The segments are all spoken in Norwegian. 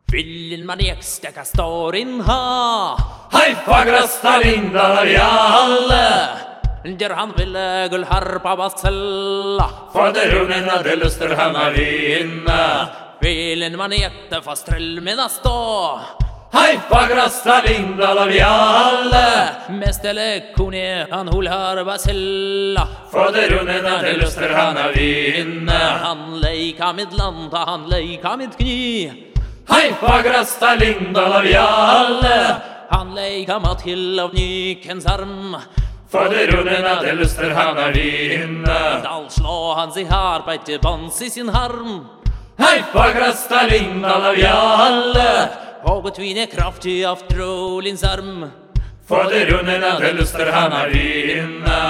Viljen maniak stekka storin ha Hei, fagra Stalindal av jalle Der han ville gullharpa basella For det runnena det luster han av vinna Viljen maniak det fastrell mina stå Hei, fagra Stalindal av jalle Mestele kone han hulhar basella For det runnena det luster han av vinna Han leika med landa, han leika med kny Hei, fagra Stalindal av jalle Han leika med til av nykens arm For det runnena det luster han av vinna Dal slå han sig arbeid til bans i sin harm Hei, fagra Stalindal av jalle Og tvine kraftig av trolins arm For det runnena det luster han av vinna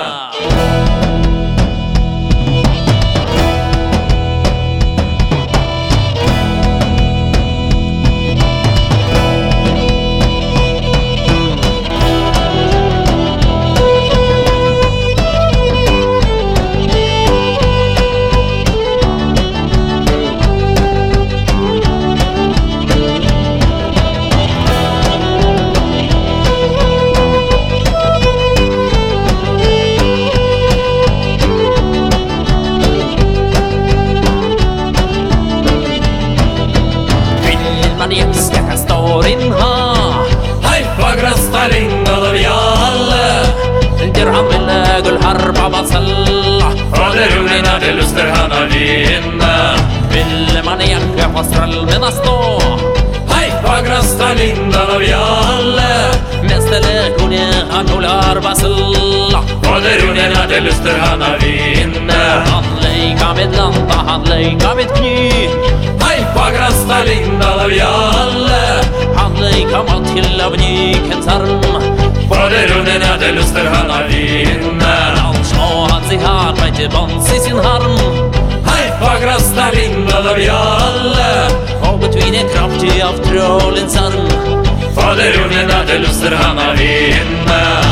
Hei, fagra Stalindal av jalle Der han ville gullharpa basella For det runnena det luster han av vinna Ville man jakka fastrell mina stå Hei, fagra Stalindal av jalle Mestele kone han hulhar basella For det runnena det luster han av vinna Han leika med landa, han leika med kny Hei, fagra Stalindal av jalle Han leika med til av nykens arm For det runnena det luster han av vinna Han slå han sig arbeid til bans i sin harm Hei, fagra Stalindal av jalle Og tvine kraftig av trolins arm For det runnena det luster han av vinna